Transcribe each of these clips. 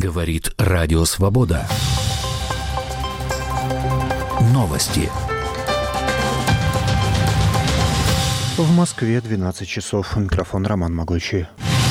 Говорит Радио Свобода. Новости. В Москве 12 часов. Микрофон Роман Могучий.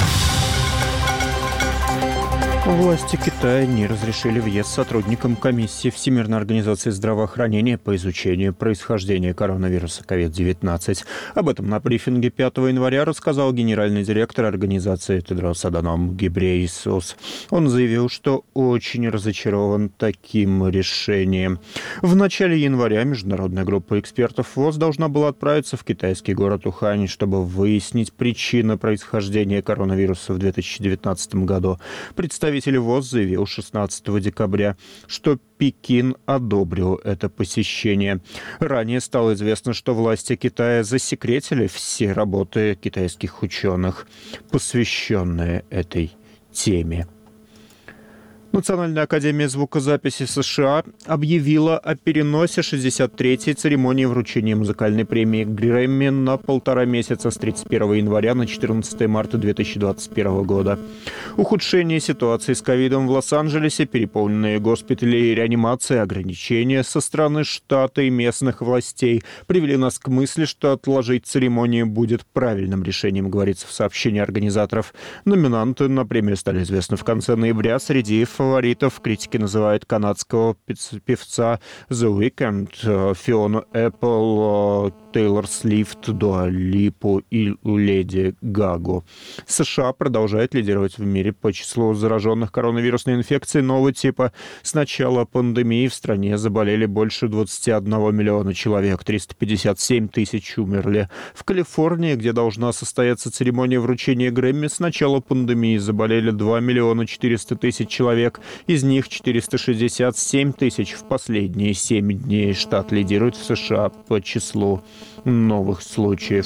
Власти Китая не разрешили въезд сотрудникам комиссии Всемирной организации здравоохранения по изучению происхождения коронавируса COVID-19. Об этом на брифинге 5 января рассказал генеральный директор организации Тедрос Аданом Гебрейесус. Он заявил, что очень разочарован таким решением. В начале января международная группа экспертов ВОЗ должна была отправиться в китайский город Ухань, чтобы выяснить причины происхождения коронавируса в 2019 году. Представитель ВОЗ заявил 16 декабря, что Пекин одобрил это посещение. Ранее стало известно, что власти Китая засекретили все работы китайских ученых, посвященные этой теме. Национальная академия звукозаписи США объявила о переносе 63-й церемонии вручения музыкальной премии Грэмми на 1,5 месяца с 31 января на 14 марта 2021 года. Ухудшение ситуации с ковидом в Лос-Анджелесе, переполненные госпитали и реанимации, ограничения со стороны штата и местных властей привели нас к мысли, что отложить церемонию будет правильным решением, говорится в сообщении организаторов. Номинанты на премию стали известны в конце ноября. Среди фаворитов критики называют канадского певца The Weeknd, Фиону Эппл, Тейлор Свифт, Дуа Липу и Леди Гагу. США продолжает лидировать в мире по числу зараженных коронавирусной инфекцией нового типа. С начала пандемии в стране заболели больше 21 миллиона человек, 357 тысяч умерли. В Калифорнии, где должна состояться церемония вручения Грэмми, с начала пандемии заболели 2 миллиона 400 тысяч человек. Из них 467 тысяч в последние 7 дней. Штат лидирует в США по числу новых случаев.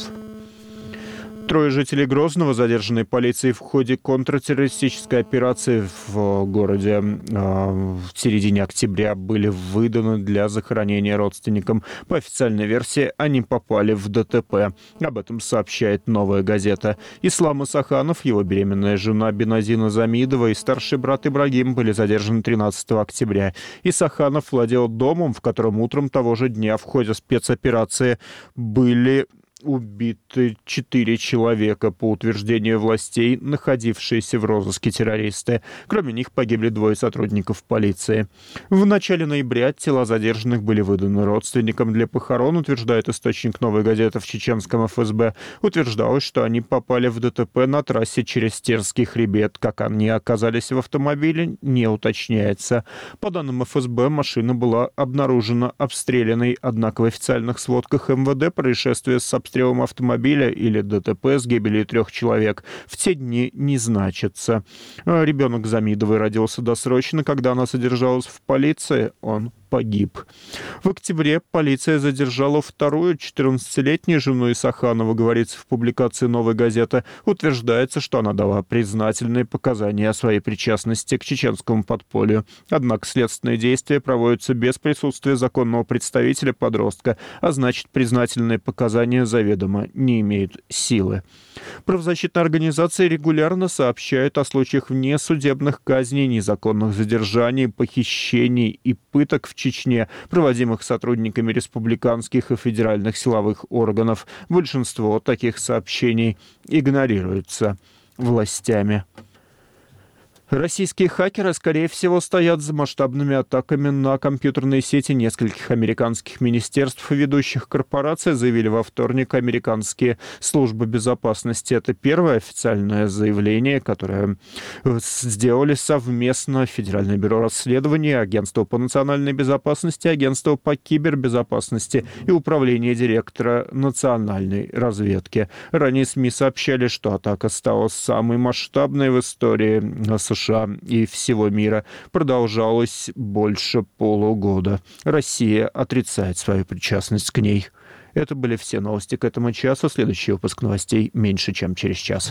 3 жителей Грозного, задержанные полицией в ходе контртеррористической операции в городе в середине октября, были выданы для захоронения родственникам. По официальной версии, они попали в ДТП. Об этом сообщает «Новая газета». Ислам Исаханов, его беременная жена Беназина Замидова и старший брат Ибрагим были задержаны 13 октября. Исаханов владел домом, в котором утром того же дня в ходе спецоперации были убиты 4 человека, по утверждению властей, находившиеся в розыске террористы. Кроме них погибли 2 сотрудников полиции. В начале ноября тела задержанных были выданы родственникам для похорон, утверждает источник «Новой газеты» в чеченском ФСБ. Утверждалось, что они попали в ДТП на трассе через Терский хребет. Как они оказались в автомобиле, не уточняется. По данным ФСБ, машина была обнаружена обстрелянной, однако в официальных сводках МВД происшествие с обстрелом автомобиля или ДТП с гибелью 3 человек в те дни не значится. Ребенок Замидовой родился досрочно, когда она содержалась в полиции. Он погиб. В октябре полиция задержала вторую 14-летнюю жену Исаханова, говорится в публикации «Новой газеты». Утверждается, что она дала признательные показания о своей причастности к чеченскому подполью. Однако следственные действия проводятся без присутствия законного представителя подростка, а значит, признательные показания заведомо не имеют силы. Правозащитные организации регулярно сообщают о случаях внесудебных казней, незаконных задержаний, похищений и пыток в Чечне, проводимых сотрудниками республиканских и федеральных силовых органов. Большинство таких сообщений игнорируется властями. Российские хакеры, скорее всего, стоят за масштабными атаками на компьютерные сети нескольких американских министерств и ведущих корпораций, заявили во вторник американские службы безопасности. Это первое официальное заявление, которое сделали совместно Федеральное бюро расследований, Агентство по национальной безопасности, Агентство по кибербезопасности и Управление директора национальной разведки. Ранее СМИ сообщали, что атака стала самой масштабной в истории США и всего мира. Продолжалась больше полугода. Россия отрицает свою причастность к ней. Это были все новости к этому часу. Следующий выпуск новостей меньше, чем через час.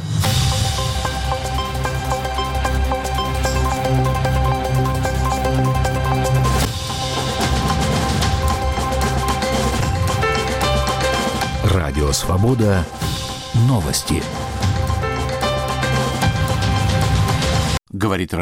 Радио «Свобода». Новости. Говорит